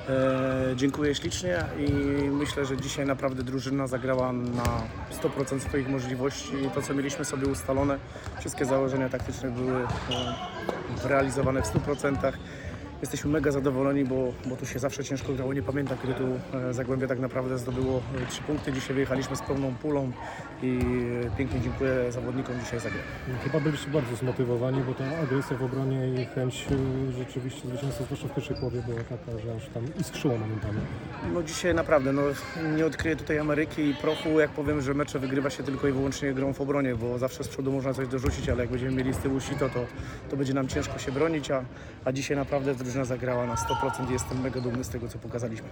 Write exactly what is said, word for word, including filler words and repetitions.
E, dziękuję ślicznie i myślę, że dzisiaj naprawdę drużyna zagrała na sto procent swoich możliwości. To, co mieliśmy sobie ustalone, wszystkie założenia taktyczne były e, realizowane w stu procentach. Jesteśmy mega zadowoleni, bo, bo tu się zawsze ciężko grało. Nie pamiętam, kiedy tu e, Zagłębie tak naprawdę zdobyło e, trzy punkty. Dzisiaj wyjechaliśmy z pełną pulą i e, pięknie dziękuję zawodnikom dzisiaj za grę. Chyba byliście bardzo zmotywowani, bo ta agresja w obronie i chęć y, rzeczywiście zwycięstwa, zwłaszcza w pierwszej połowie, była taka, że aż tam iskrzyło momentami. No dzisiaj naprawdę, no, nie odkryję tutaj Ameryki i prochu, jak powiem, że mecze wygrywa się tylko i wyłącznie grą w obronie, bo zawsze z przodu można coś dorzucić, ale jak będziemy mieli z tyłu sito, to, to będzie nam ciężko się bronić, a, a dzisiaj naprawdę drużyna zagrała na sto procent i jestem mega dumny z tego, co pokazaliśmy.